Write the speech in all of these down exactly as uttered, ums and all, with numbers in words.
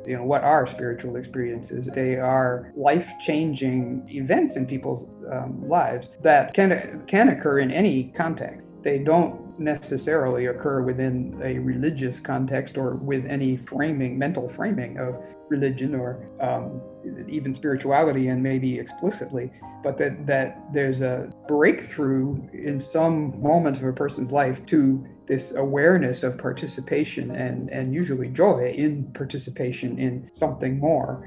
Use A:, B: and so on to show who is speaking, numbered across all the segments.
A: You know, what are spiritual experiences? They are life-changing events in people's um, lives that can can occur in any context. They don't necessarily occur within a religious context or with any framing, mental framing of religion or um, even spirituality, and maybe explicitly, but that, that there's a breakthrough in some moment of a person's life to this awareness of participation and, and usually joy in participation in something more.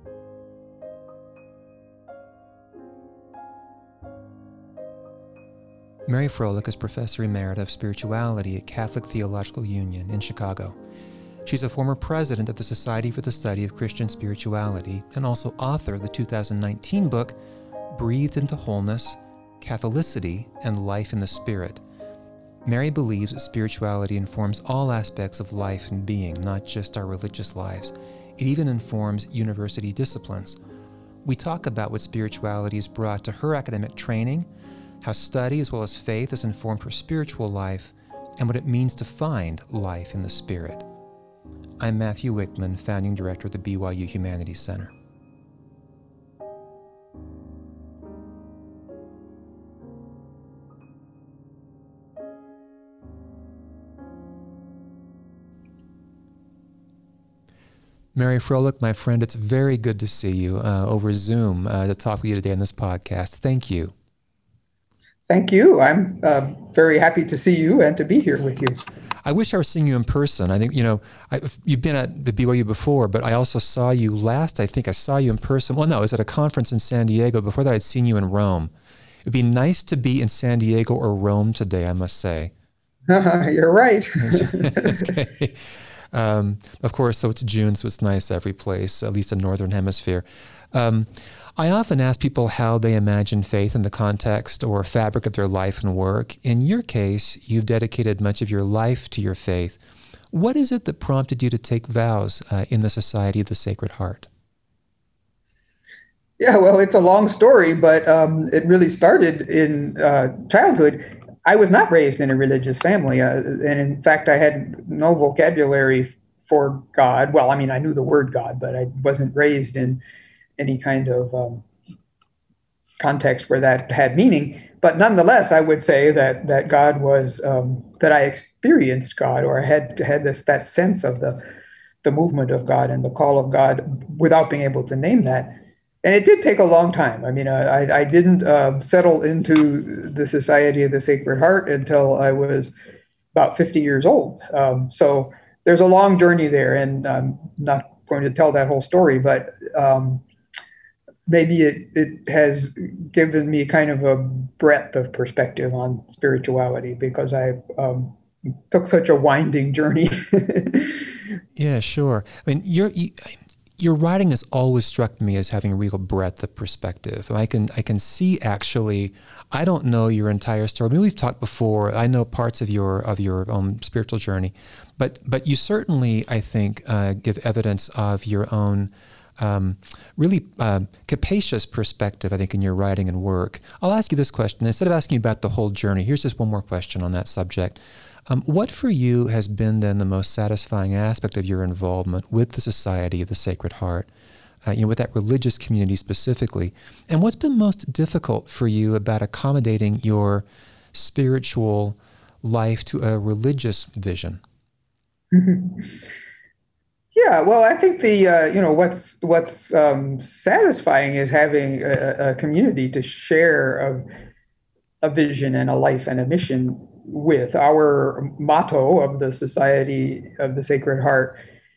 B: Mary Froelich is Professor Emerita of Spirituality at Catholic Theological Union in Chicago. She's a former president of the Society for the Study of Christian Spirituality and also author of the two thousand nineteen book, Breathed into Wholeness, Catholicity, and Life in the Spirit. Mary believes that spirituality informs all aspects of life and being, not just our religious lives. It even informs university disciplines. We talk about what spirituality has brought to her academic training, how study as well as faith has informed her spiritual life, and what it means to find life in the Spirit. I'm Matthew Wickman, founding director of the B Y U Humanities Center. Mary Froelich, my friend, it's very good to see you uh, over Zoom uh, to talk with you today on this podcast. Thank you.
A: Thank you. I'm uh, very happy to see you and to be here with you.
B: I wish I were seeing you in person. I think, you know, I, you've been at B Y U before, but I also saw you last, I think I saw you in person. Well, no, it was at a conference in San Diego. Before that, I'd seen you in Rome. It'd be nice to be in San Diego or Rome today, I must say.
A: Uh, you're right.
B: Okay. Um, of course, so it's June, so it's nice every place, at least in the Northern Hemisphere. Um, I often ask people how they imagine faith in the context or fabric of their life and work. In your case, you've dedicated much of your life to your faith. What is it that prompted you to take vows uh, in the Society of the Sacred Heart?
A: Yeah, well, it's a long story, but um, it really started in uh, childhood. I was not raised in a religious family, uh, and in fact, I had no vocabulary for God. Well, I mean, I knew the word God, but I wasn't raised in any kind of um, context where that had meaning. But nonetheless, I would say that that God was um, that I experienced God, or I had had this that sense of the the movement of God and the call of God without being able to name that. And it did take a long time. I mean, I, I didn't uh, settle into the Society of the Sacred Heart until I was about fifty years old. Um, so there's a long journey there, and I'm not going to tell that whole story, but um, maybe it, it has given me kind of a breadth of perspective on spirituality because I um, took such a winding journey.
B: Yeah, sure. I mean, you're... You, Your writing has always struck me as having real breadth of perspective. I can I can see actually, I don't know your entire story. I mean, we've talked before. I know parts of your of your own spiritual journey, but but you certainly, I think, uh, give evidence of your own um, really uh, capacious perspective, I think, in your writing and work. I'll ask you this question. Instead of asking you about the whole journey, here's just one more question on that subject. Um, what for you has been then the most satisfying aspect of your involvement with the Society of the Sacred Heart, uh, you know, with that religious community specifically? And what's been most difficult for you about accommodating your spiritual life to a religious vision?
A: Mm-hmm. Yeah, well, I think the uh, you know what's what's um, satisfying is having a, a community to share a, a vision and a life and a mission with. Our motto of the Society of the Sacred Heart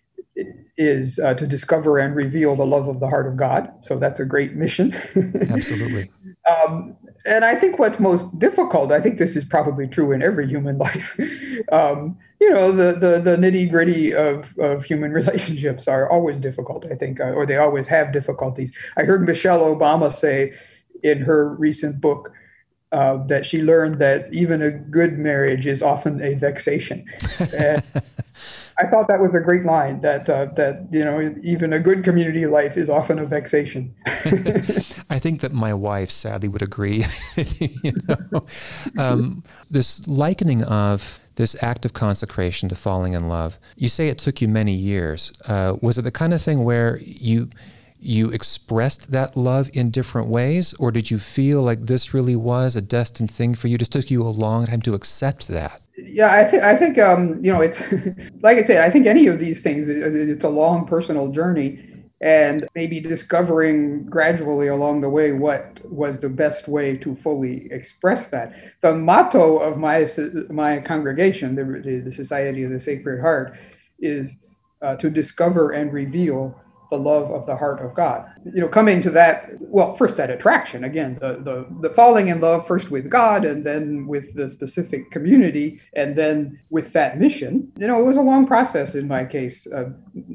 A: is uh, to discover and reveal the love of the heart of God. So that's a great mission.
B: Absolutely.
A: um, and I think what's most difficult, I think this is probably true in every human life, um, you know, the the, the nitty gritty of, of human relationships are always difficult, I think, uh, or they always have difficulties. I heard Michelle Obama say in her recent book, Uh, that she learned that even a good marriage is often a vexation. And I thought that was a great line, that, uh, that you know, even a good community life is often a vexation.
B: I think that my wife sadly would agree. You know? um, this likening of this act of consecration to falling in love. You say it took you many years. Uh, was it the kind of thing where you you expressed that love in different ways, or did you feel like this really was a destined thing for you? It just took you a long time to accept that.
A: Yeah, I think I think um, you know, it's like I said, I think any of these things, it, it's a long personal journey, and maybe discovering gradually along the way what was the best way to fully express that. The motto of my my congregation, the, the Society of the Sacred Heart, is uh, to discover and reveal the love of the heart of God. You know, coming to that, well, first that attraction, again, the, the, the falling in love first with God and then with the specific community and then with that mission. You know, it was a long process in my case uh,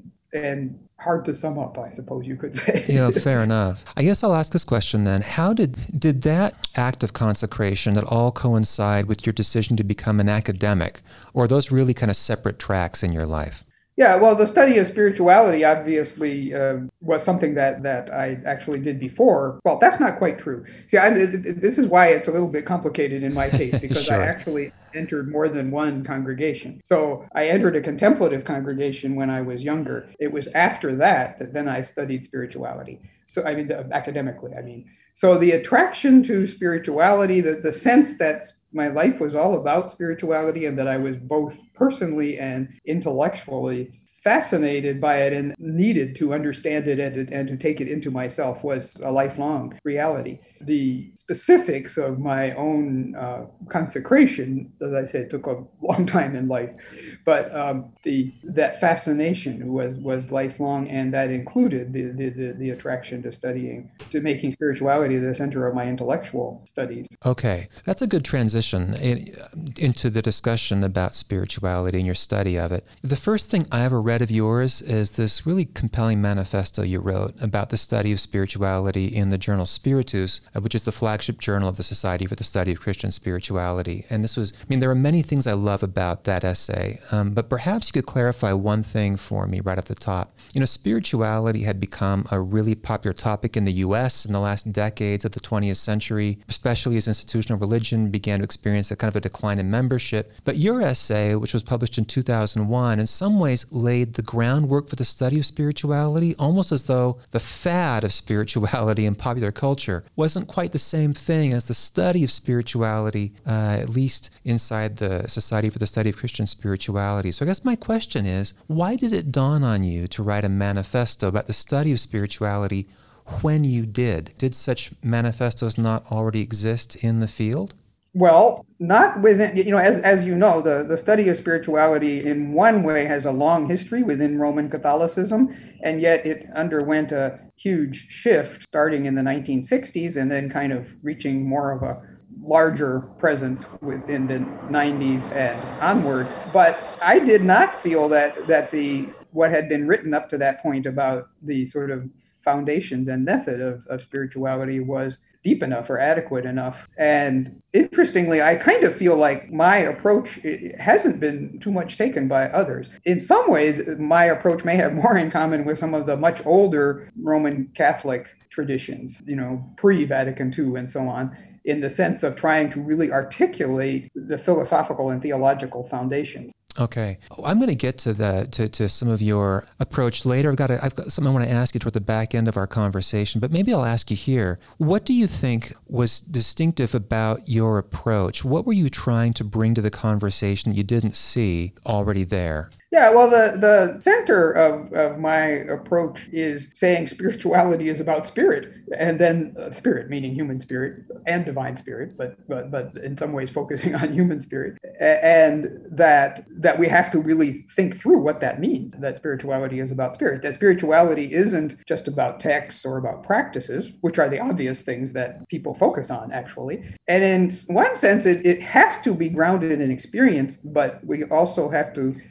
A: and hard to sum up, I suppose you could say.
B: Yeah, fair enough. I guess I'll ask this question then. How did, did that act of consecration at all coincide with your decision to become an academic, or are those really kind of separate tracks in your life?
A: Yeah, well, the study of spirituality obviously uh, was something that, that I actually did before. Well, that's not quite true. See, I, this is why it's a little bit complicated in my case, because sure. I actually entered more than one congregation. So I entered a contemplative congregation when I was younger. It was after that that then I studied spirituality. So, I mean, the, academically, I mean. So the attraction to spirituality, the, the sense that my life was all about spirituality and that I was both personally and intellectually fascinated by it and needed to understand it and to, and to take it into myself was a lifelong reality. The specifics of my own uh, consecration, as I said, took a long time in life, but um, the that fascination was was lifelong, and that included the, the the the attraction to studying, to making spirituality the center of my intellectual studies.
B: Okay, that's a good transition in, into the discussion about spirituality and your study of it. The first thing I ever read of yours is this really compelling manifesto you wrote about the study of spirituality in the journal Spiritus, which is the flagship journal of the Society for the Study of Christian Spirituality. And this was, I mean, there are many things I love about that essay, um, but perhaps you could clarify one thing for me right at the top. You know, spirituality had become a really popular topic in the U S in the last decades of the twentieth century, especially as institutional religion began to experience a kind of a decline in membership. But your essay, which was published in two thousand one, in some ways laid the groundwork for the study of spirituality, almost as though the fad of spirituality in popular culture wasn't quite the same thing as the study of spirituality, uh, at least inside the Society for the Study of Christian Spirituality. So I guess my question is, why did it dawn on you to write a manifesto about the study of spirituality when you did? Did such manifestos not already exist in the field?
A: Well, not within, you know, as as you know, the, the study of spirituality in one way has a long history within Roman Catholicism, and yet it underwent a huge shift starting in the nineteen sixties and then kind of reaching more of a larger presence within the nineties and onward. But I did not feel that that the what had been written up to that point about the sort of foundations and method of, of spirituality was deep enough or adequate enough. And interestingly, I kind of feel like my approach hasn't been too much taken by others. In some ways, my approach may have more in common with some of the much older Roman Catholic traditions, you know, pre-Vatican two and so on, in the sense of trying to really articulate the philosophical and theological foundations.
B: Okay. I'm going to get to the to, to some of your approach later. I've got a, I've got something I want to ask you toward the back end of our conversation, but maybe I'll ask you here. What do you think was distinctive about your approach? What were you trying to bring to the conversation that you didn't see already there?
A: Yeah, well, the, the center of, of my approach is saying spirituality is about spirit, and then uh, spirit, meaning human spirit and divine spirit, but, but but in some ways focusing on human spirit, and that that we have to really think through what that means, that spirituality is about spirit, that spirituality isn't just about texts or about practices, which are the obvious things that people focus on, actually. And in one sense, it, it has to be grounded in experience, but we also have to go to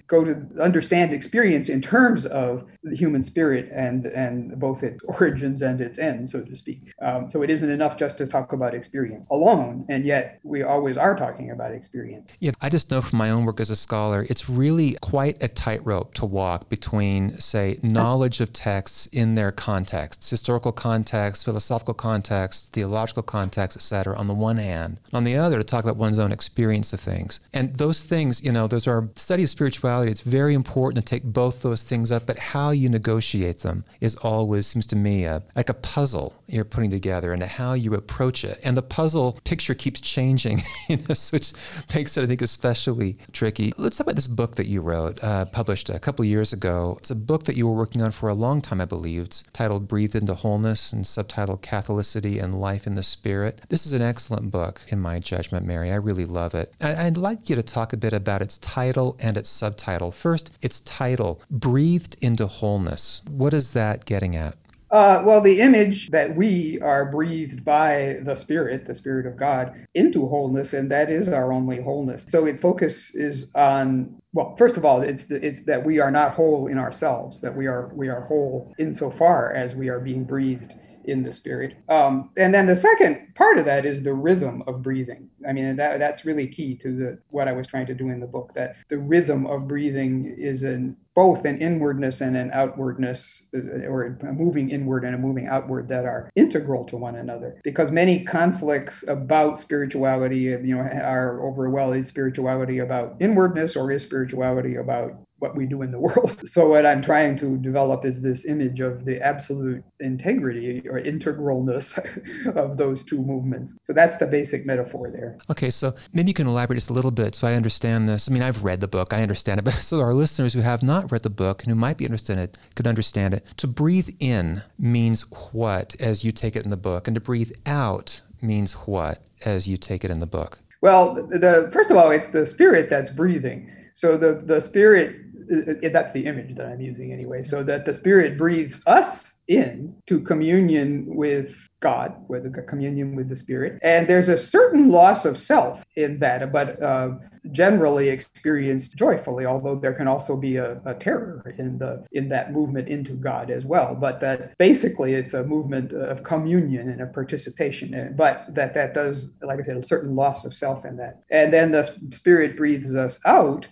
A: understand experience in terms of the human spirit and, and both its origins and its ends, so to speak. Um, so it isn't enough just to talk about experience alone, and yet we always are talking about experience.
B: Yeah, I just know from my own work as a scholar, it's really quite a tightrope to walk between, say, knowledge of texts in their contexts, historical context, philosophical context, theological context, et cetera, on the one hand. On the other, to talk about one's own experience of things. And those things, you know, those are study of spirituality. It's very important to take both those things up, but how you negotiate them is always, seems to me, a, like a puzzle you're putting together and how you approach it. And the puzzle picture keeps changing, you know, which makes it, I think, especially tricky. Let's talk about this book that you wrote, uh, published a couple of years ago. It's a book that you were working on for a long time, I believe. It's titled Breathed into Wholeness and subtitled Catholicity and Life in the Spirit. This is an excellent book, in my judgment, Mary. I really love it. I'd like you to talk a bit about its title and its subtitle. First, its title, Breathed into Wholeness. What is that getting at?
A: Uh, well, the image that we are breathed by the Spirit, the Spirit of God, into wholeness, and that is our only wholeness. So its focus is on, well, first of all, it's the, it's that we are not whole in ourselves, that we are we are whole insofar as we are being breathed in the Spirit. Um, and then the second part of that is the rhythm of breathing. I mean, that that's really key to the what I was trying to do in the book, that the rhythm of breathing is an both an inwardness and an outwardness, or a moving inward and a moving outward, that are integral to one another. Because many conflicts about spirituality, you know, are over, well, is spirituality about inwardness or is spirituality about what we do in the world? So what I'm trying to develop is this image of the absolute integrity or integralness of those two movements. So that's the basic metaphor there.
B: Okay, so maybe you can elaborate just a little bit so I understand this. I mean, I've read the book, I understand it, but so our listeners who have not read the book and who might be interested in it could understand it. To breathe in means what as you take it in the book, and to breathe out means what as you take it in the book?
A: Well, the first of all, it's the Spirit that's breathing. So the, the Spirit, that's the image that I'm using anyway, so that the Spirit breathes us in to communion with God, with a communion with the Spirit. And there's a certain loss of self in that, but uh, generally experienced joyfully, although there can also be a, a terror in the in that movement into God as well. But that basically it's a movement of communion and of participation, but that that does, like I said, a certain loss of self in that. And then the Spirit breathes us out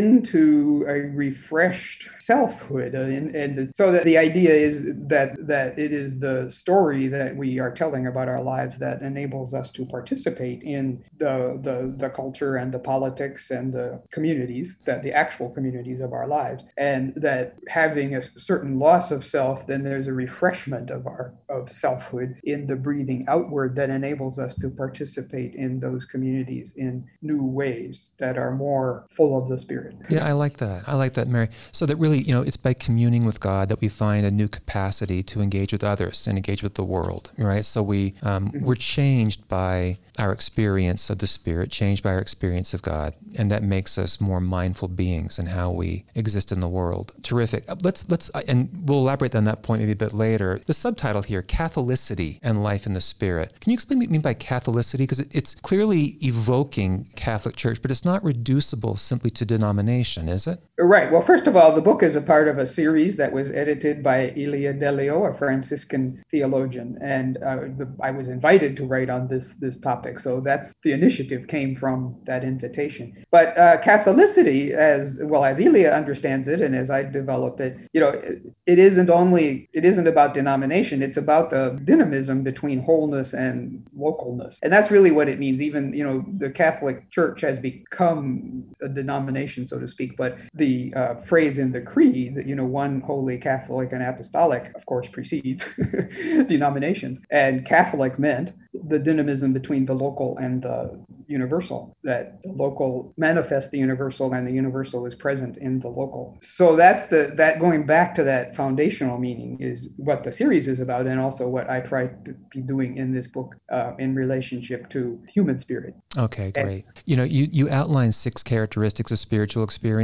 A: into a refreshed selfhood, and, and so that the idea is that that it is the story that we are telling about our lives that enables us to participate in the the, the culture and the politics and the communities, that the actual communities of our lives, and that having a certain loss of self, then there's a refreshment of our of selfhood in the breathing outward that enables us to participate in those communities in new ways that are more full of the Spirit.
B: Yeah, I like that. I like that, Mary. So that really, you know, it's by communing with God that we find a new capacity to engage with others and engage with the world, right? So we, um, mm-hmm. we're changed by our experience of the Spirit, changed by our experience of God, and that makes us more mindful beings in how we exist in the world. Terrific. Let's, let's, and we'll elaborate on that point maybe a bit later. The subtitle here, Catholicity and Life in the Spirit. Can you explain what you mean by Catholicity? Because it, it's clearly evoking Catholic Church, but it's not reducible simply to denomination, is it?
A: Right. Well, first of all, the book is a part of a series that was edited by Ilia Delio, a Franciscan theologian, and uh, the, I was invited to write on this this topic. So that's the initiative came from that invitation. But uh, Catholicity, as well as Ilia understands it, and as I develop it, you know, it, it isn't only it isn't about denomination. It's about the dynamism between wholeness and localness, and that's really what it means. Even, you know, the Catholic Church has become a denomination, so to speak, but the uh, phrase in the creed that, you know, one holy, Catholic, and apostolic, of course, precedes denominations. And Catholic meant the dynamism between the local and the universal, that the local manifests the universal and the universal is present in the local. So that's the that going back to that foundational meaning is what the series is about, and also what I try to be doing in this book uh, in relationship to human spirit.
B: Okay, great. And, you know, you, you outline six characteristics of spiritual experience.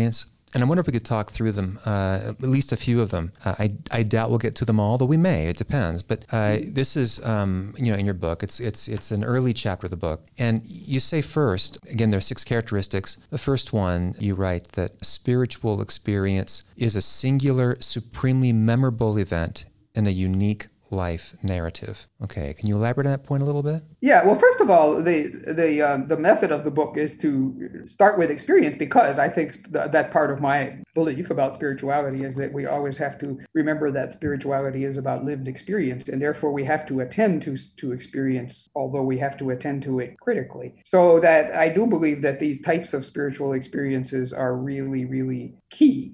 B: And I wonder if we could talk through them, uh, at least a few of them. Uh, I, I doubt we'll get to them all, though we may. It depends. But uh, this is, um, you know, in your book. It's it's it's an early chapter of the book, and you say first, again, there are six characteristics. The first one, you write that spiritual experience is a singular, supremely memorable event in a unique life narrative. Okay, can you elaborate on that point a little bit?
A: Yeah, well, first of all, the the um, the method of the book is to start with experience, because I think th- that part of my belief about spirituality is that we always have to remember that spirituality is about lived experience, and therefore we have to attend to to experience, although we have to attend to it critically. So that I do believe that these types of spiritual experiences are really, really key.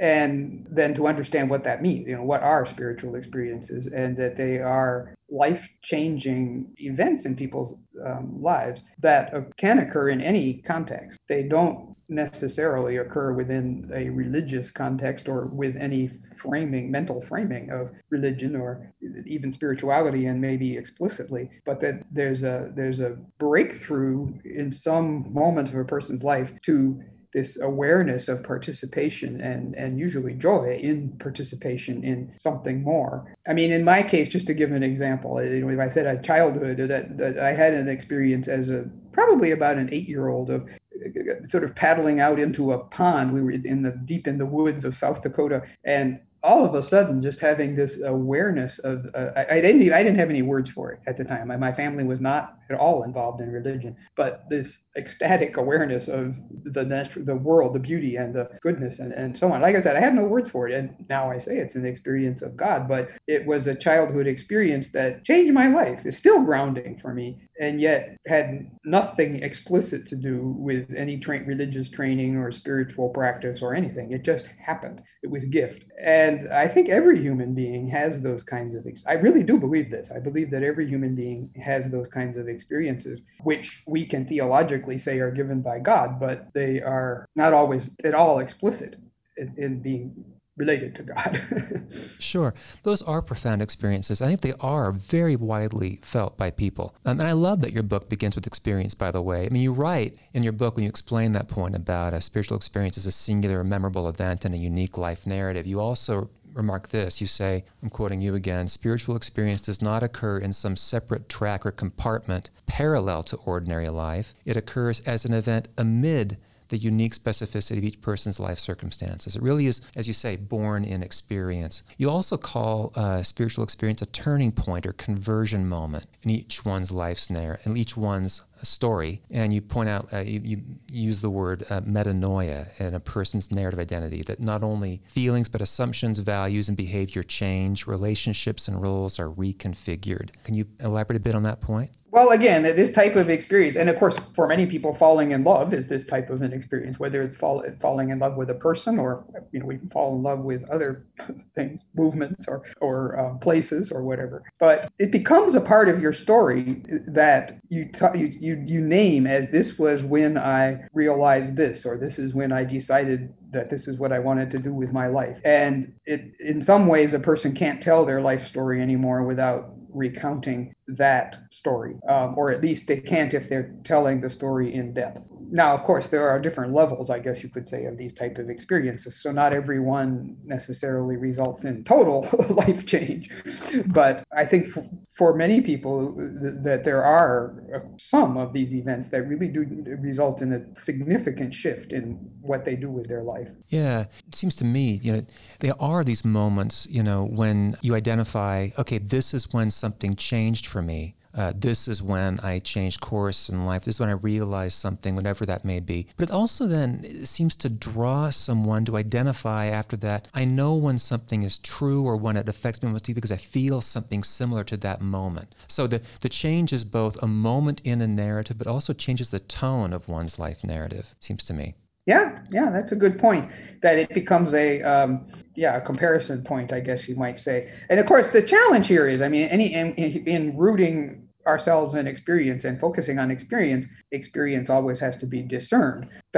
A: And then to understand what that means, you know, what are spiritual experiences, and that they are life-changing events in people's um, lives that uh, can occur in any context. They don't necessarily occur within a religious context or with any framing, mental framing of religion or even spirituality, and maybe explicitly, but that there's a there's a breakthrough in some moment of a person's life to this awareness of participation and, and usually joy in participation in something more. I mean, in my case, just to give an example, you know, if I said a childhood, that, that I had an experience as a probably about an eight-year-old of sort of paddling out into a pond. We were in the deep in the woods of South Dakota, and all of a sudden, just having this awareness of, uh, I, I didn't, I didn't have any words for it at the time. My, my family was not at all involved in religion, but this ecstatic awareness of the natural, the world, the beauty and the goodness and, and so on. Like I said, I had no words for it. And now I say it's an experience of God, but it was a childhood experience that changed my life. It's still grounding for me, and yet had nothing explicit to do with any tra- religious training or spiritual practice or anything. It just happened. It was a gift. And I think every human being has those kinds of, ex- I really do believe this. I believe that every human being has those kinds of experiences, which we can theologically say are given by God, but they are not always at all explicit in, in being related to God.
B: Sure. Those are profound experiences. I think they are very widely felt by people. Um, and I love that your book begins with experience, by the way. I mean, you write in your book, when you explain that point about a spiritual experience as a singular, memorable event and a unique life narrative, you also remark this. You say, I'm quoting you again, spiritual experience does not occur in some separate track or compartment parallel to ordinary life. It occurs as an event amid the unique specificity of each person's life circumstances. It really is, as you say, born in experience. You also call uh, spiritual experience a turning point or conversion moment in each one's life's narrative, in each one's story. And you point out, uh, you, you use the word uh, metanoia in a person's narrative identity, that not only feelings, but assumptions, values, and behavior change, relationships and roles are reconfigured. Can you elaborate a bit on that point?
A: Well, again, this type of experience, and of course, for many people, falling in love is this type of an experience, whether it's fall, falling in love with a person, or, you know, we can fall in love with other things, movements or, or um, places or whatever. But it becomes a part of your story that you, t- you, you, you name as, this was when I realized this, or this is when I decided that this is what I wanted to do with my life. And it, in some ways, a person can't tell their life story anymore without recounting that story, um, or at least they can't if they're telling the story in depth. Now, of course, there are different levels, I guess you could say, of these types of experiences. So not every one necessarily results in total life change. But I think for, for many people th- that there are some of these events that really do result in a significant shift in what they do with their life.
B: Yeah, it seems to me, you know, there are these moments, you know, when you identify, okay, this is when something changed for me. Uh, this is when I changed course in life. This is when I realized something, whatever that may be. But it also then seems to draw someone to identify after that. I know when something is true or when it affects me most deeply because I feel something similar to that moment. So the, the change is both a moment in a narrative, but also changes the tone of one's life narrative, seems to me.
A: Yeah, yeah, that's a good point. That it becomes a, um, yeah, a comparison point, I guess you might say. And of course, the challenge here is, I mean, any in, in rooting ourselves in experience and focusing on experience, experience always has to be discerned. That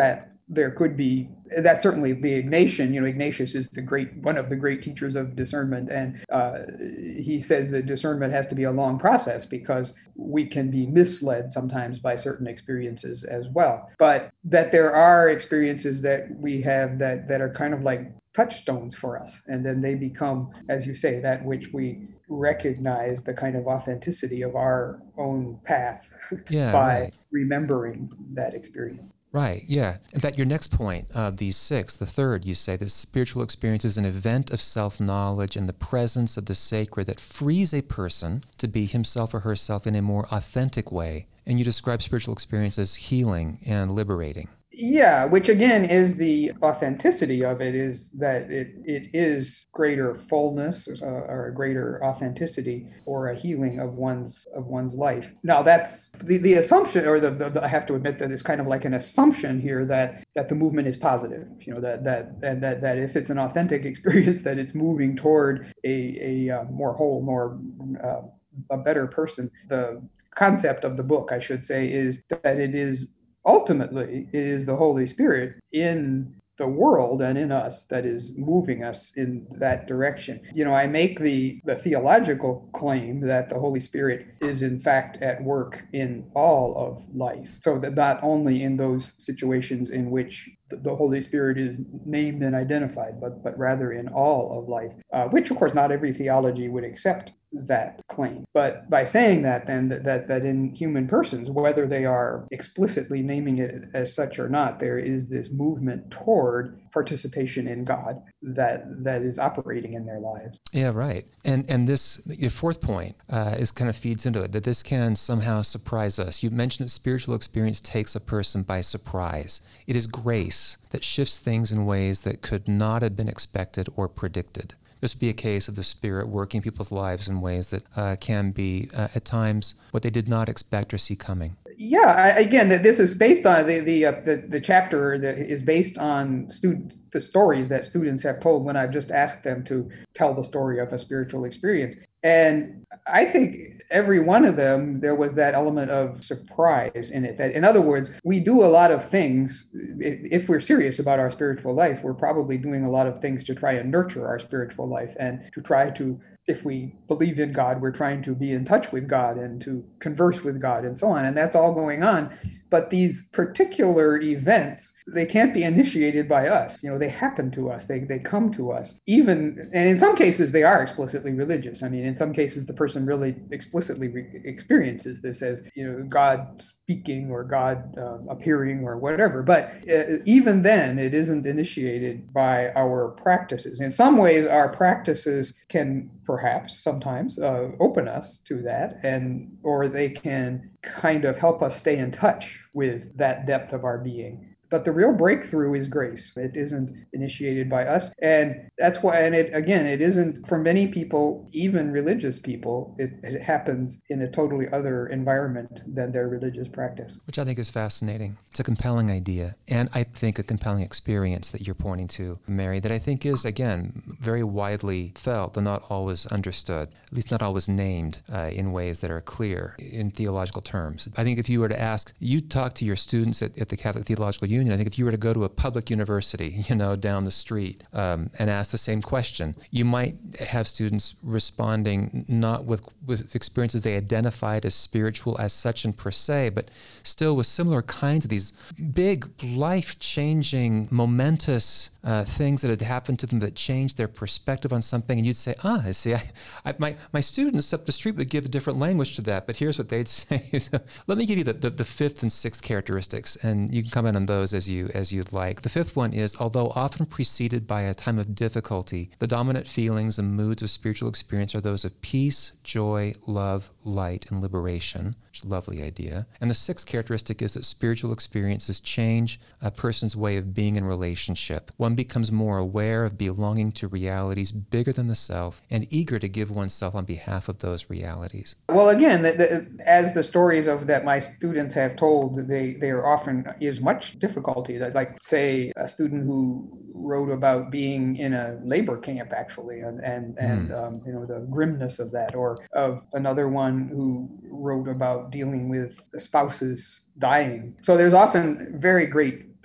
A: there could be, that's certainly the Ignatian, you know, Ignatius is the great, one of the great teachers of discernment. And uh, he says that discernment has to be a long process because we can be misled sometimes by certain experiences as well. But that there are experiences that we have that, that are kind of like touchstones for us. And then they become, as you say, that which we recognize the kind of authenticity of our own path
B: yeah,
A: by
B: right.
A: remembering that experience.
B: Right, yeah. In fact, your next point of these six, the third, you say that spiritual experience is an event of self-knowledge in the presence of the sacred that frees a person to be himself or herself in a more authentic way. And you describe spiritual experience as healing and liberating.
A: Yeah, which again is the authenticity of it, is that it it is greater fullness uh, or a greater authenticity or a healing of one's of one's life. Now that's the, the assumption, or the, the I have to admit that it's kind of like an assumption here that that the movement is positive. You know, that that that that, that if it's an authentic experience, that it's moving toward a a uh, more whole, more uh, a better person. The concept of the book, I should say, is that it is ultimately, it is the Holy Spirit in the world and in us that is moving us in that direction. You know, I make the, the theological claim that the Holy Spirit is in fact at work in all of life. So that not only in those situations in which the Holy Spirit is named and identified, but, but rather in all of life, uh, which of course not every theology would accept that claim. But by saying that, then that, that that in human persons, whether they are explicitly naming it as such or not, there is this movement toward participation in God that that is operating in their lives.
B: Yeah, right. And and this, your fourth point uh, is kind of feeds into it, that this can somehow surprise us. You mentioned that spiritual experience takes a person by surprise. It is grace that shifts things in ways that could not have been expected or predicted. This would be a case of the Spirit working people's lives in ways that uh, can be, uh, at times, what they did not expect or see coming.
A: Yeah, I, again, this is based on the the, uh, the the chapter that is based on student the stories that students have told when I've just asked them to tell the story of a spiritual experience. And I think every one of them, there was that element of surprise in it. That, in other words, we do a lot of things. If we're serious about our spiritual life, we're probably doing a lot of things to try and nurture our spiritual life and to try to, if we believe in God, we're trying to be in touch with God and to converse with God and so on. And that's all going on. But these particular events, they can't be initiated by us. You know, they happen to us. They they come to us. Even, and in some cases, they are explicitly religious. I mean, in some cases, the person really explicitly re- experiences this as, you know, God speaking or God uh, appearing or whatever. But uh, even then, it isn't initiated by our practices. In some ways, our practices can perhaps sometimes uh, open us to that, and or they can kind of help us stay in touch with that depth of our being. But the real breakthrough is grace. It isn't initiated by us. And that's why, and it, again, it isn't for many people, even religious people, it, it happens in a totally other environment than their religious practice.
B: Which I think is fascinating. It's a compelling idea. And I think a compelling experience that you're pointing to, Mary, that I think is, again, very widely felt and not always understood, at least not always named uh, in ways that are clear in theological terms. I think if you were to ask, you talk to your students at, at the Catholic Theological Union, I think if you were to go to a public university, you know, down the street um, and ask the same question, you might have students responding not with, with experiences they identified as spiritual as such and per se, but still with similar kinds of these big, life-changing, momentous uh, things that had happened to them that changed their perspective on something. And you'd say, ah, I see, I, I, my, my students up the street would give a different language to that, but here's what they'd say. So let me give you the, the, the fifth and sixth characteristics, and you can comment on those as you as you'd like. The fifth one is, although often preceded by a time of difficulty, the dominant feelings and moods of spiritual experience are those of peace, joy, love, light, and liberation. Which is a lovely idea. And the sixth characteristic is that spiritual experiences change a person's way of being in relationship. One becomes more aware of belonging to realities bigger than the self and eager to give oneself on behalf of those realities.
A: Well, again, the, the, as the stories of that my students have told, they, they are often is much difficulty. Like, say, a student who wrote about being in a labor camp, actually, and and, and mm. um, you know, the grimness of that, or of another one who wrote about dealing with the spouses dying. So there's often very great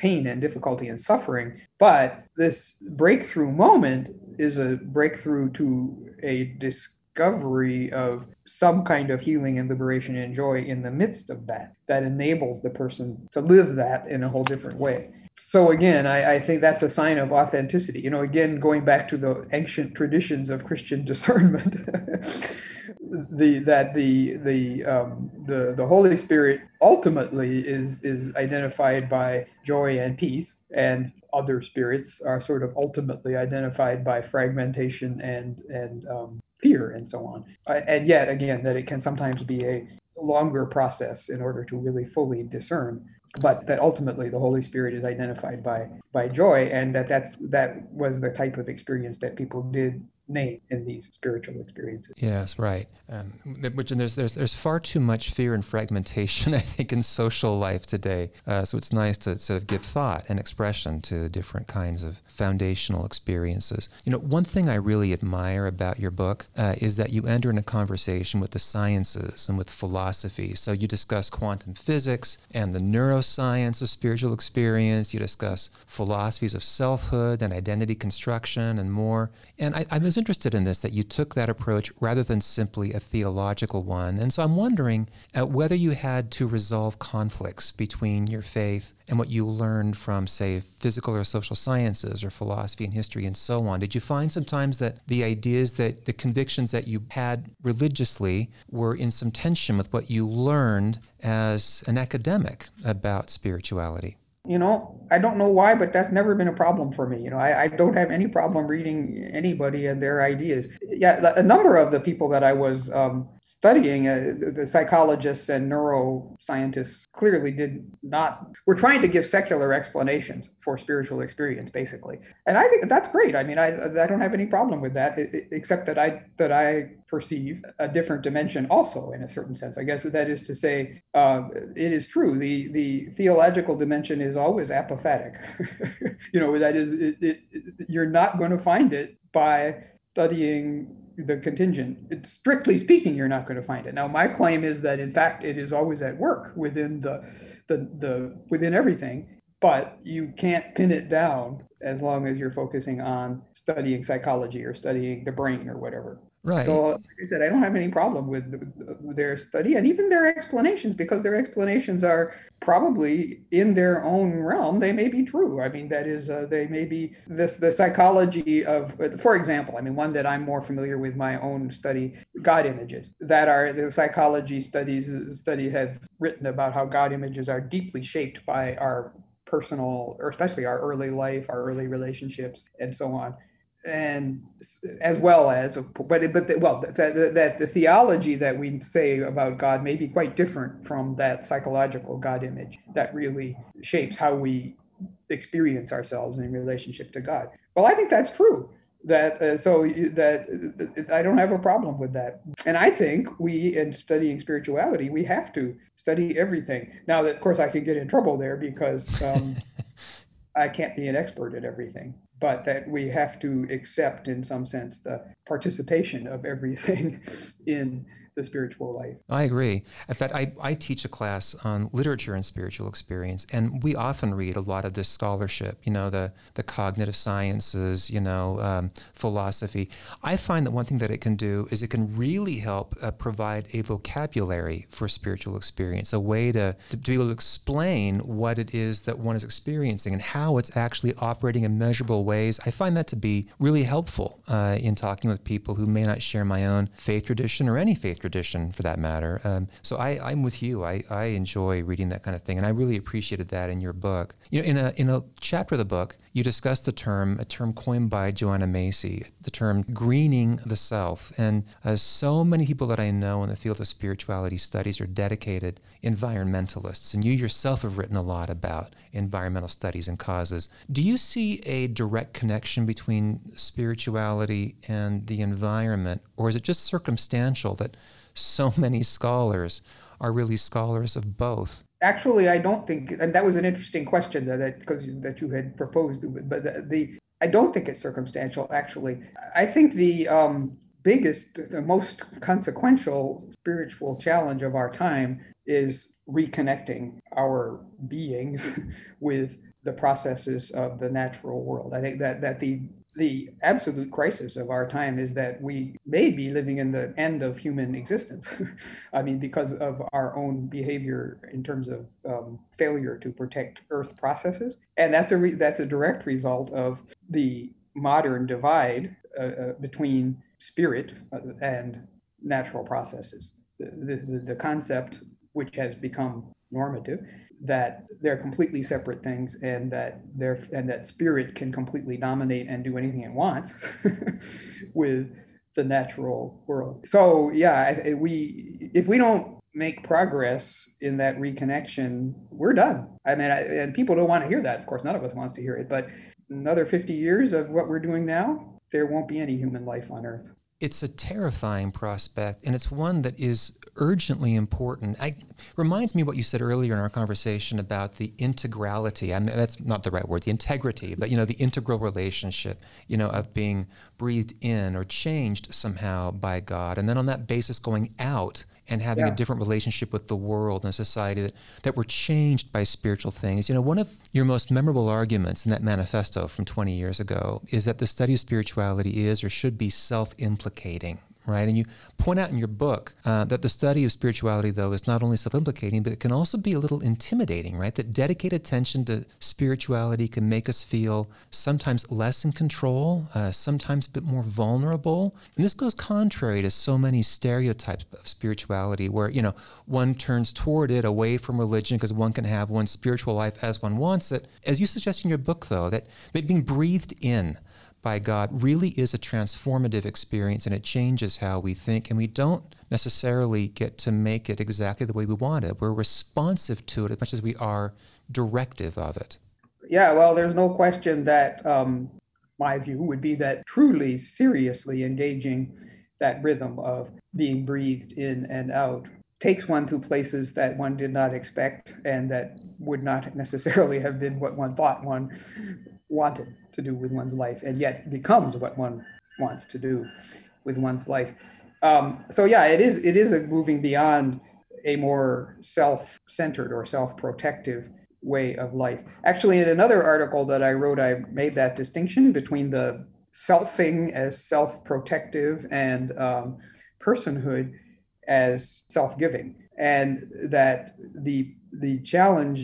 A: pain and difficulty and suffering. But this breakthrough moment is a breakthrough to a discovery of some kind of healing and liberation and joy in the midst of that, that enables the person to live that in a whole different way. So again, I, I think that's a sign of authenticity. You know, again, going back to the ancient traditions of Christian discernment, the that the the um, the the Holy Spirit ultimately is is identified by joy and peace, and other spirits are sort of ultimately identified by fragmentation and and um, fear and so on. Uh, and yet again, that it can sometimes be a longer process in order to really fully discern, but that ultimately the Holy Spirit is identified by by joy, and that that's that was the type of experience that people did name in these spiritual experiences.
B: Yes, right. Um, which and there's there's there's far too much fear and fragmentation, I think, in social life today. Uh, so it's nice to sort of give thought and expression to different kinds of foundational experiences. You know, one thing I really admire about your book uh, is that you enter in a conversation with the sciences and with philosophy. So you discuss quantum physics and the neuroscience of spiritual experience. You discuss philosophies of selfhood and identity construction and more. And I, I was interested in this, that you took that approach rather than simply a theological one. And so I'm wondering uh, whether you had to resolve conflicts between your faith and what you learned from, say, physical or social sciences or philosophy and history and so on. Did you find sometimes that the ideas, that the convictions that you had religiously were in some tension with what you learned as an academic about spirituality?
A: You know, I don't know why, but that's never been a problem for me. You know, I, I don't have any problem reading anybody and their ideas. Yeah, a number of the people that I was um, studying, uh, the, the psychologists and neuroscientists, clearly did not, were trying to give secular explanations for spiritual experience, basically. And I think that's great. I mean, I I don't have any problem with that, except that I that I perceive a different dimension also, in a certain sense. I guess that is to say, uh, it is true. The the theological dimension is always apophatic. You know, that is, it, it, it, you're not going to find it by studying the contingent. It's, strictly speaking, you're not going to find it. Now, my claim is that, in fact, it is always at work within the the, the within everything. But you can't pin it down as long as you're focusing on studying psychology or studying the brain or whatever.
B: Right.
A: So, like I said, I don't have any problem with, with their study and even their explanations, because their explanations are probably in their own realm. They may be true. I mean, that is, uh, they may be this the psychology of, for example, I mean, one that I'm more familiar with, my own study, God images, that are the psychology studies study have written about how God images are deeply shaped by our personal, or especially our early life, our early relationships, and so on. And as well as, but but the, well, that, that the theology that we say about God may be quite different from that psychological God image that really shapes how we experience ourselves in relationship to God. Well, I think that's true. That uh, so that uh, I don't have a problem with that. And I think we, in studying spirituality, we have to study everything. Now, that, of course, I could get in trouble there because um, I can't be an expert at everything, but that we have to accept, in some sense, the participation of everything in the spiritual life.
B: I agree. In fact, I, I teach a class on literature and spiritual experience, and we often read a lot of this scholarship, you know, the, the cognitive sciences, you know, um, philosophy. I find that one thing that it can do is it can really help uh, provide a vocabulary for spiritual experience, a way to, to be able to explain what it is that one is experiencing and how it's actually operating in measurable ways. I find that to be really helpful uh, in talking with people who may not share my own faith tradition or any faith tradition for that matter. Um, so I, I'm with you. I, I enjoy reading that kind of thing, and I really appreciated that in your book. You know, in a in a chapter of the book, you discuss the term, a term coined by Joanna Macy, the term greening the self. And uh, so many people that I know in the field of spirituality studies are dedicated environmentalists, and you yourself have written a lot about environmental studies and causes. Do you see a direct connection between spirituality and the environment, or is it just circumstantial that so many scholars are really scholars of both?
A: Actually, I don't think, and that was an interesting question that because that, that you had proposed, but the, the I don't think it's circumstantial. Actually, I think the um, biggest, the most consequential spiritual challenge of our time is reconnecting our beings with the processes of the natural world. I think that that the the absolute crisis of our time is that we may be living in the end of human existence. I mean, because of our own behavior in terms of um, failure to protect Earth processes, and that's a re- that's a direct result of the modern divide uh, uh, between spirit and natural processes. The, the, the concept, which has become normative, that they're completely separate things, and that they're and that spirit can completely dominate and do anything it wants with the natural world. So yeah, we if we don't make progress in that reconnection, we're done. I mean, I, and people don't want to hear that. Of course, none of us wants to hear it. But another fifty years of what we're doing now, there won't be any human life on Earth.
B: It's a terrifying prospect, and it's one that is urgently important. I reminds me of what you said earlier in our conversation about the integrality. I mean, that's not the right word, the integrity, but you know, the integral relationship, you know, of being breathed in or changed somehow by God, and then on that basis going out and having yeah. a different relationship with the world and a society that, that were changed by spiritual things. You know, one of your most memorable arguments in that manifesto from twenty years ago is that the study of spirituality is or should be self-implicating, right? And you point out in your book uh, that the study of spirituality, though, is not only self-implicating, but it can also be a little intimidating, right? That dedicated attention to spirituality can make us feel sometimes less in control, uh, sometimes a bit more vulnerable. And this goes contrary to so many stereotypes of spirituality where, you know, one turns toward it away from religion because one can have one's spiritual life as one wants it. As you suggest in your book, though, that being breathed in by God really is a transformative experience, and it changes how we think, and we don't necessarily get to make it exactly the way we want it. We're responsive to it as much as we are directive of it.
A: Yeah, well, there's no question that um, my view would be that truly, seriously engaging that rhythm of being breathed in and out takes one to places that one did not expect and that would not necessarily have been what one thought one wanted to do with one's life, and yet becomes what one wants to do with one's life. Um, so yeah, it is it is a moving beyond a more self-centered or self-protective way of life. Actually, in another article that I wrote, I made that distinction between the selfing as self-protective and um, personhood as self-giving, and that the the challenge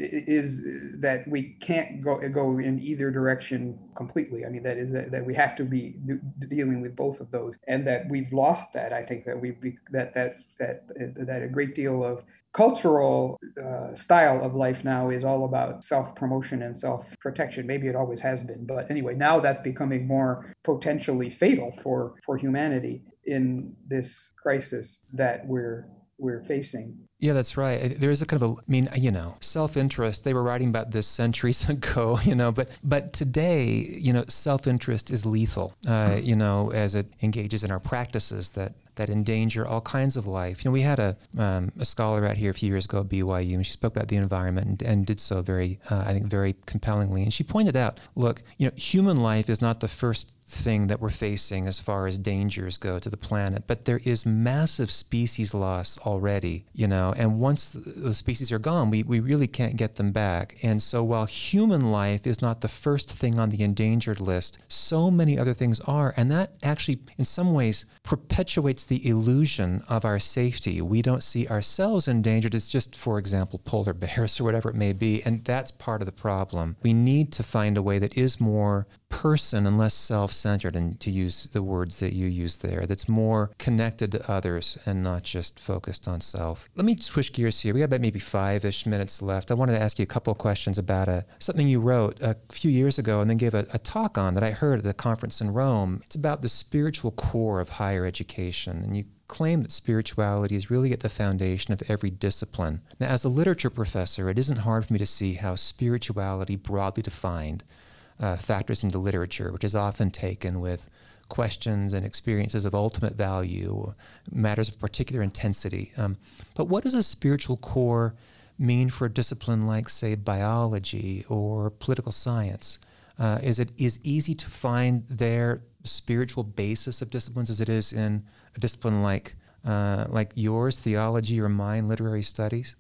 A: is that we can't go go in either direction completely. I mean, that is that, that we have to be dealing with both of those, and that we've lost that. I think that we've that that that that a great deal of cultural uh, style of life now is all about self-promotion and self-protection. Maybe it always has been, but anyway, now that's becoming more potentially fatal for for humanity in this crisis that we're we're facing.
B: Yeah, that's right. There is a kind of a, I mean, you know, self-interest. They were writing about this centuries ago, you know, but but today, you know, self-interest is lethal, uh, you know, as it engages in our practices that that endanger all kinds of life. You know, we had a um, a scholar out here a few years ago at B Y U, and she spoke about the environment and, and did so very, uh, I think, very compellingly. And she pointed out, look, you know, human life is not the first thing that we're facing as far as dangers go to the planet, but there is massive species loss already, you know, and once the species are gone, we, we really can't get them back. And so while human life is not the first thing on the endangered list, so many other things are, and that actually in some ways perpetuates the illusion of our safety. We don't see ourselves endangered. It's just, for example, polar bears or whatever it may be, and that's part of the problem. We need to find a way that is more person and less self-centered, and to use the words that you use there, that's more connected to others and not just focused on self. Let me switch gears here. We got about maybe five-ish minutes left. I wanted to ask you a couple of questions about a, something you wrote a few years ago and then gave a, a talk on that I heard at the conference in Rome. It's about the spiritual core of higher education, and you claim that spirituality is really at the foundation of every discipline. Now, as a literature professor, it isn't hard for me to see how spirituality, broadly defined, Uh, factors into literature, which is often taken with questions and experiences of ultimate value, matters of particular intensity. Um, but what does a spiritual core mean for a discipline like, say, biology or political science? Uh, is it is easy to find their spiritual basis of disciplines as it is in a discipline like uh, like yours, theology, or mine, literary studies?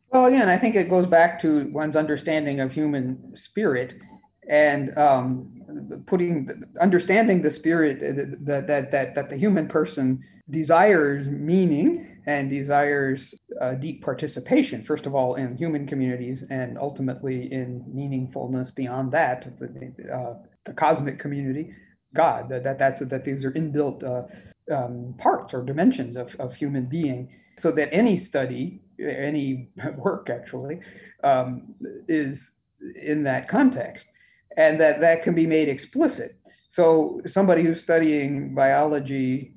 A: Well, again, I think it goes back to one's understanding of human spirit and um, putting understanding the spirit that that that that the human person desires meaning and desires uh, deep participation. First of all, in human communities, and ultimately in meaningfulness beyond that, the, uh, the cosmic community, God. That, that that's that these are inbuilt uh, um, parts or dimensions of, of human being, so that any study, any work actually, um, is in that context, and that that can be made explicit. So somebody who's studying biology,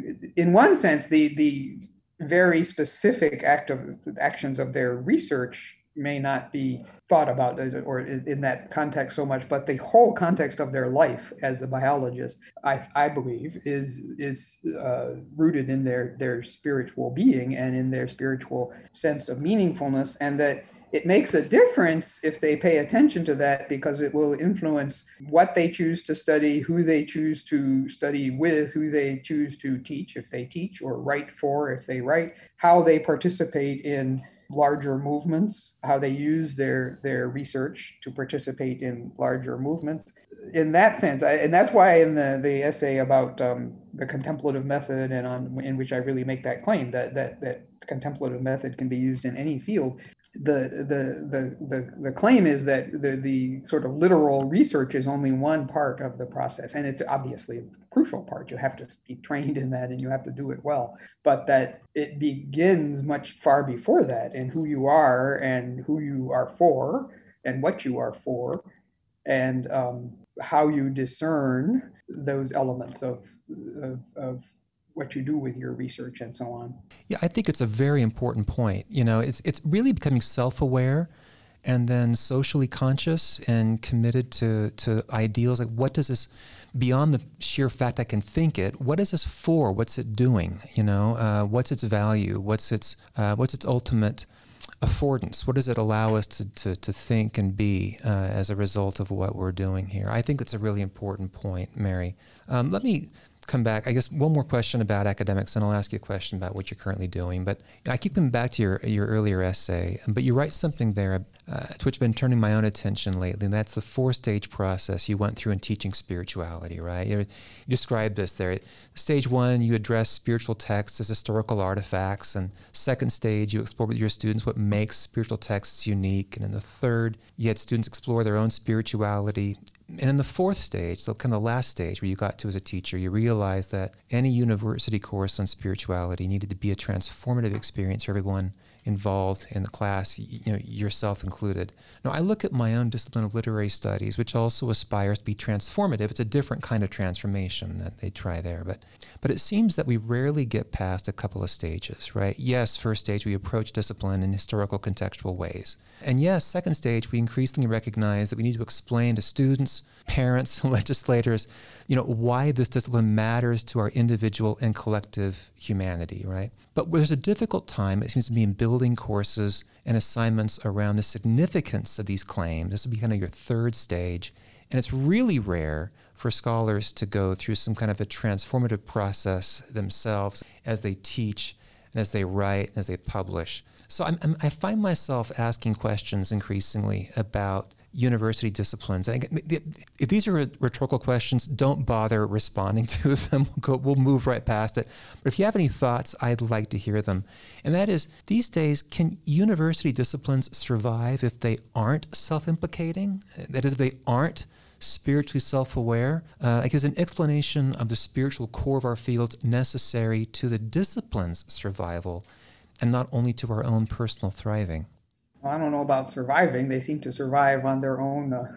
A: in one sense, the the very specific act of actions of their research may not be thought about or in that context so much, but the whole context of their life as a biologist, I, I believe, is is uh, rooted in their their spiritual being and in their spiritual sense of meaningfulness, and that it makes a difference if they pay attention to that, because it will influence what they choose to study, who they choose to study with, who they choose to teach if they teach, or write for if they write, how they participate in larger movements, how they use their their research to participate in larger movements. In that sense, I, and that's why in the, the essay about um, the contemplative method, and on in which I really make that claim that that that contemplative method can be used in any field. The the the the, the claim is that the the sort of literal research is only one part of the process, and it's obviously a crucial part. You have to be trained in that, and you have to do it well. But that it begins much far before that, in who you are and who you are for, and what you are for, and um, how you discern those elements of, of, of what you do with your research and so on.
B: Yeah, I think it's a very important point. You know, it's it's really becoming self-aware and then socially conscious and committed to, to ideals. Like, what does this, beyond the sheer fact I can think it, what is this for? What's it doing? You know, uh, what's its value? What's its uh, what's its ultimate affordance? What does it allow us to, to, to think and be uh, as a result of what we're doing here? I think that's a really important point, Mary. Um, let me come back. I guess one more question about academics, and I'll ask you a question about what you're currently doing. But I keep coming back to your your earlier essay, but you write something there uh, to which has been turning my own attention lately, and that's the four-stage process you went through in teaching spirituality, right? You, you described this there. Stage one, you address spiritual texts as historical artifacts, and second stage, you explore with your students what makes spiritual texts unique, and in the third, you had students explore their own spirituality. And in the fourth stage, so kind of the last stage where you got to as a teacher, you realized that any university course on spirituality needed to be a transformative experience for everyone involved in the class, you know, yourself included. Now, I look at my own discipline of literary studies, which also aspires to be transformative. It's a different kind of transformation that they try there, but but it seems that we rarely get past a couple of stages, right? Yes, first stage, we approach discipline in historical contextual ways. And yes, second stage, we increasingly recognize that we need to explain to students, parents, legislators, you know, why this discipline matters to our individual and collective humanity, right? But there's a difficult time, it seems to be, in building courses and assignments around the significance of these claims. This would be kind of your third stage. And it's really rare for scholars to go through some kind of a transformative process themselves as they teach and as they write and as they publish. So I'm, I'm, I find myself asking questions increasingly about university disciplines. And if these are rhetorical questions, don't bother responding to them. We'll, go, we'll move right past it. But if you have any thoughts, I'd like to hear them. And that is, these days, can university disciplines survive if they aren't self-implicating? That is, if they aren't spiritually self-aware? Uh, like, is an explanation of the spiritual core of our fields necessary to the discipline's survival and not only to our own personal thriving?
A: Well, I don't know about surviving. They seem to survive on their own, uh,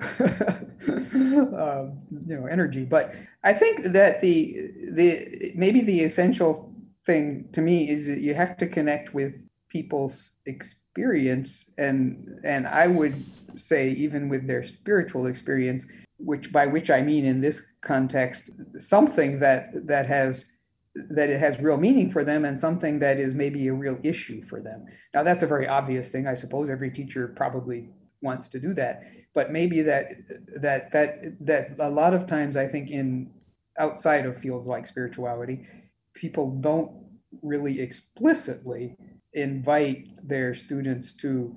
A: uh, you know, energy. But I think that the the maybe the essential thing to me is that you have to connect with people's experience, and and I would say even with their spiritual experience, which by which I mean in this context something that that has that it has real meaning for them, and something that is maybe a real issue for them. Now, that's a very obvious thing. I suppose every teacher probably wants to do that, but maybe that that that that a lot of times, I think, in outside of fields like spirituality, people don't really explicitly invite their students to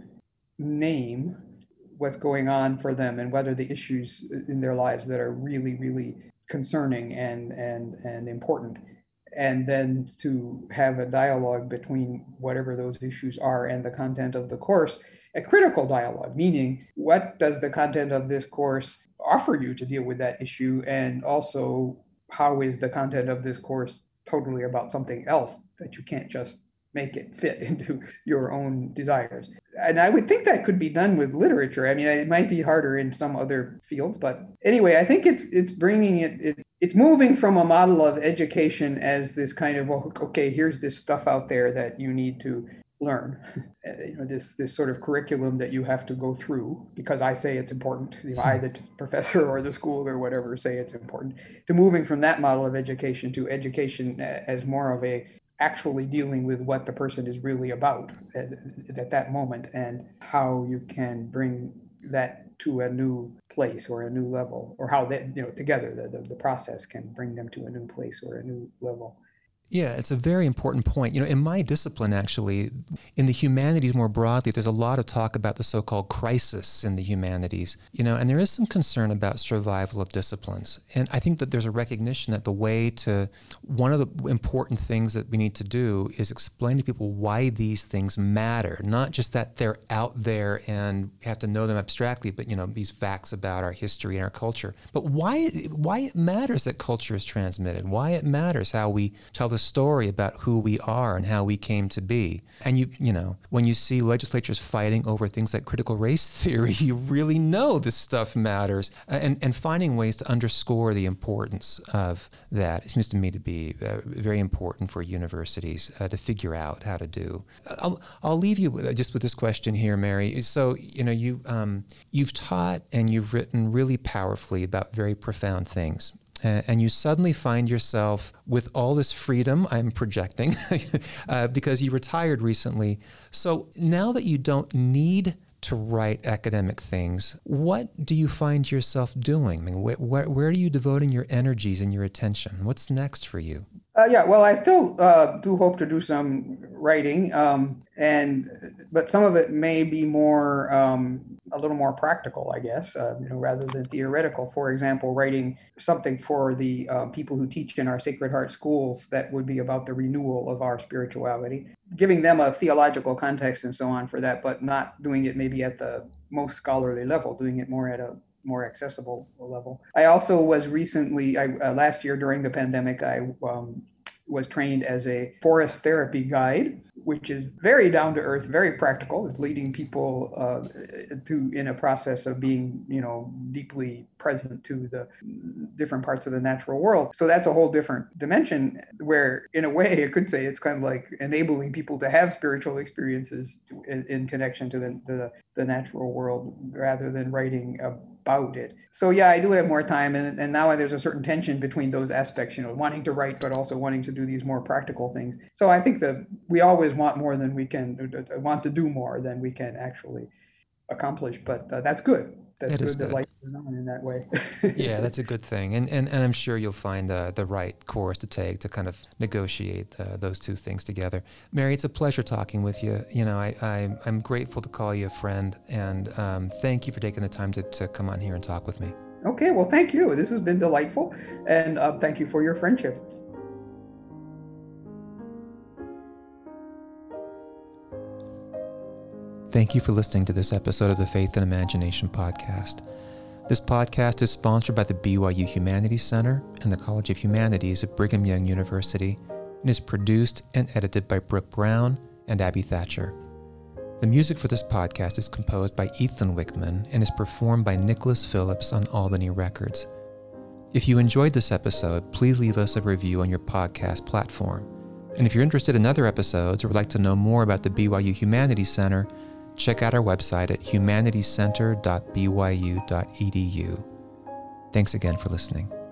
A: name what's going on for them and whether the issues in their lives that are really, really concerning and and and important, and then to have a dialogue between whatever those issues are and the content of the course, a critical dialogue, meaning what does the content of this course offer you to deal with that issue, and also how is the content of this course totally about something else that you can't just make it fit into your own desires. And I would think that could be done with literature. I mean, it might be harder in some other fields, but anyway, I think it's it's bringing it, it it's moving from a model of education as this kind of, okay, here's this stuff out there that you need to learn, you know, this this sort of curriculum that you have to go through because I say it's important, you know, I, the professor or the school or whatever, say it's important, to moving from that model of education to education as more of a actually dealing with what the person is really about at, at that moment, and how you can bring that to a new place or a new level, or how that, you know, together the, the, the process can bring them to a new place or a new level.
B: Yeah, it's a very important point. You know, in my discipline, actually, in the humanities more broadly, there's a lot of talk about the so-called crisis in the humanities, you know, and there is some concern about survival of disciplines. And I think that there's a recognition that the way to, one of the important things that we need to do is explain to people why these things matter, not just that they're out there and we have to know them abstractly, but, you know, these facts about our history and our culture, but why, why it matters that culture is transmitted, why it matters how we tell the story about who we are and how we came to be. And you you know, when you see legislatures fighting over things like critical race theory, you really know this stuff matters. And and finding ways to underscore the importance of that, it seems to me to be uh, very important for universities uh, to figure out how to do. I'll I'll leave you with, just with this question here, Mary. So, you know, you um you've taught and you've written really powerfully about very profound things. Uh, and you suddenly find yourself with all this freedom, I'm projecting, uh, because you retired recently. So now that you don't need to write academic things, what do you find yourself doing? I mean, wh- wh- where are you devoting your energies and your attention? What's next for you?
A: Uh, yeah, well, I still uh, do hope to do some writing, um, and but some of it may be more um, a little more practical, I guess, uh, you know, rather than theoretical. For example, writing something for the uh, people who teach in our Sacred Heart schools that would be about the renewal of our spirituality, giving them a theological context and so on for that, but not doing it maybe at the most scholarly level, doing it more at a more accessible level. I also was recently, I, uh, last year during the pandemic, I um, was trained as a forest therapy guide, which is very down to earth, very practical. It's leading people uh, to in a process of being, you know, deeply present to the different parts of the natural world. So that's a whole different dimension where, in a way, I could say it's kind of like enabling people to have spiritual experiences in, in connection to the, the the natural world rather than writing about it. So yeah, I do have more time, and, and now there's a certain tension between those aspects, you know, wanting to write, but also wanting to do these more practical things. So I think that we always want more than we can, want to do more than we can actually accomplish, but uh, that's good. That's
B: it
A: good,
B: good
A: that life is on in that way.
B: Yeah, that's a good thing. And and, and I'm sure you'll find uh, the right course to take to kind of negotiate uh, those two things together. Mary, it's a pleasure talking with you. You know, I, I, I'm grateful to call you a friend, and um, thank you for taking the time to, to come on here and talk with me.
A: Okay, well, thank you. This has been delightful, and uh, thank you for your friendship.
B: Thank you for listening to this episode of the Faith and Imagination podcast. This podcast is sponsored by the B Y U Humanities Center and the College of Humanities at Brigham Young University, and is produced and edited by Brooke Brown and Abby Thatcher. The music for this podcast is composed by Ethan Wickman and is performed by Nicholas Phillips on Albany Records. If you enjoyed this episode, please leave us a review on your podcast platform. And if you're interested in other episodes or would like to know more about the B Y U Humanities Center, check out our website at humanities center dot b y u dot e d u. Thanks again for listening.